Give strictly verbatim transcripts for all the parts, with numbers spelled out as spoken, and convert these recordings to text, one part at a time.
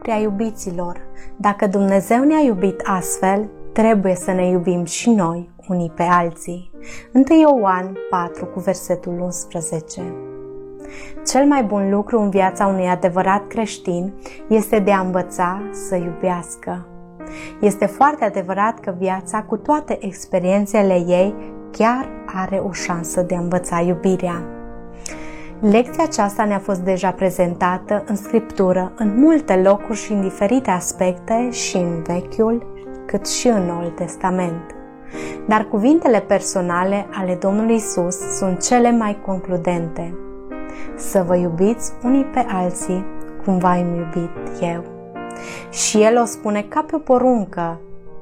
prea iubiților, dacă Dumnezeu ne-a iubit astfel, trebuie să ne iubim și noi unii pe alții. întâi Ioan patru cu versetul unsprezece. Cel mai bun lucru în viața unui adevărat creștin este de a învăța să iubească. Este foarte adevărat că viața, cu toate experiențele ei, chiar are o șansă de a învăța iubirea. Lecția aceasta ne-a fost deja prezentată în Scriptură, în multe locuri și în diferite aspecte, și în Vechiul, cât și în Noul Testament. Dar cuvintele personale ale Domnului Isus sunt cele mai concludente. Să vă iubiți unii pe alții cum v-am iubit eu. Și El o spune ca pe o poruncă,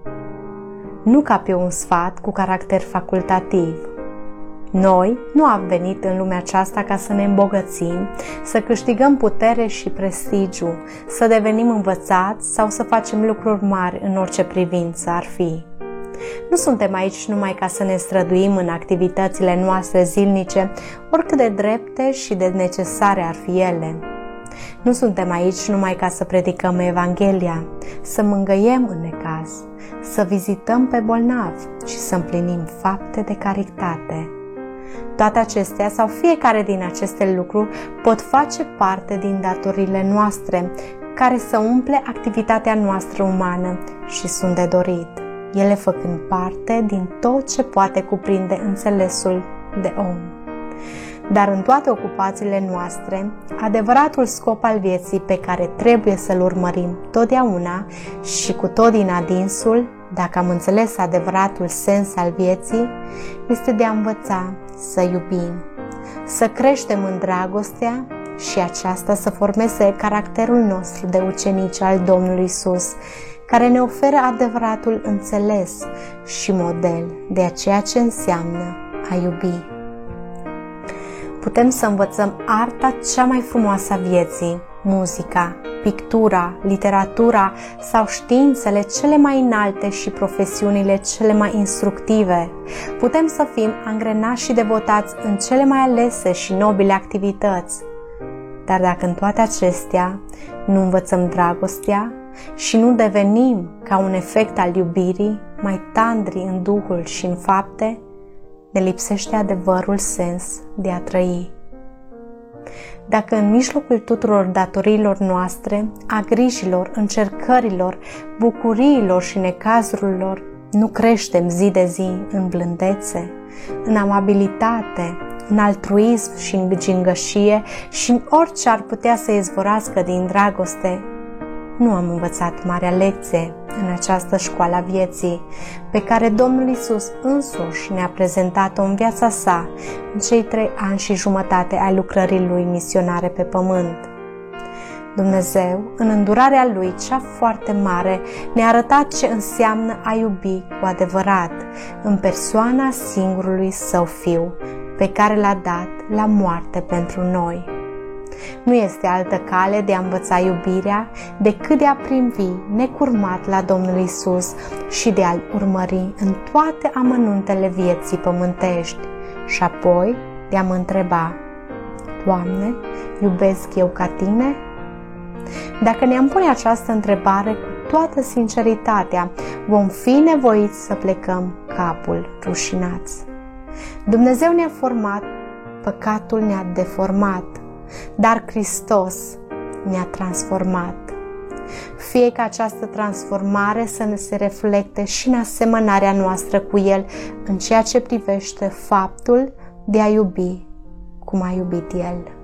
nu ca pe un sfat cu caracter facultativ. Noi nu am venit în lumea aceasta ca să ne îmbogățim, să câștigăm putere și prestigiu, să devenim învățați sau să facem lucruri mari în orice privință ar fi. Nu suntem aici numai ca să ne străduim în activitățile noastre zilnice, oricât de drepte și de necesare ar fi ele. Nu suntem aici numai ca să predicăm Evanghelia, să mângâiem în necaz, să vizităm pe bolnavi și să împlinim fapte de caritate. Toate acestea sau fiecare din aceste lucruri pot face parte din datorile noastre, care să umple activitatea noastră umană și sunt de dorit, ele făcând parte din tot ce poate cuprinde înțelesul de om. Dar în toate ocupațiile noastre, adevăratul scop al vieții pe care trebuie să-l urmărim totdeauna și cu tot din adinsul, dacă am înțeles adevăratul sens al vieții, este de a învăța să iubim, să creștem în dragostea și aceasta să formeze caracterul nostru de ucenici al Domnului Isus, care ne oferă adevăratul înțeles și model de a ceea ce înseamnă a iubi. Putem să învățăm arta cea mai frumoasă a vieții, muzica, pictura, literatura sau științele cele mai înalte și profesiunile cele mai instructive. Putem să fim angrenați și devotați în cele mai alese și nobile activități. Dar dacă în toate acestea nu învățăm dragostea și nu devenim, ca un efect al iubirii, mai tandri în duhul și în fapte, ne lipsește adevărul sens de a trăi. Dacă în mijlocul tuturor datoriilor noastre, a grijilor, încercărilor, bucuriilor și necazurilor, nu creștem zi de zi în blândețe, în amabilitate, în altruism și în gingășie și în orice ar putea să izvorască din dragoste, nu am învățat marea lecție în această școală a vieții, pe care Domnul Isus însuși ne-a prezentat-o în viața sa, în cei trei ani și jumătate ai lucrării Lui misionare pe pământ. Dumnezeu, în îndurarea Lui cea foarte mare, ne-a arătat ce înseamnă a iubi cu adevărat, în persoana singurului Său Fiu, pe care L-a dat la moarte pentru noi. Nu este altă cale de a învăța iubirea decât de a privi necurmat la Domnul Isus și de a-L urmări în toate amănuntele vieții pământești și apoi de a mă întreba: Doamne, iubesc eu ca Tine? Dacă ne-am pune această întrebare cu toată sinceritatea, vom fi nevoiți să plecăm capul rușinați. Dumnezeu ne-a format, păcatul ne-a deformat, dar Hristos ne-a transformat. Fie ca această transformare să ne se reflecte și în asemănarea noastră cu El în ceea ce privește faptul de a iubi cum a iubit El.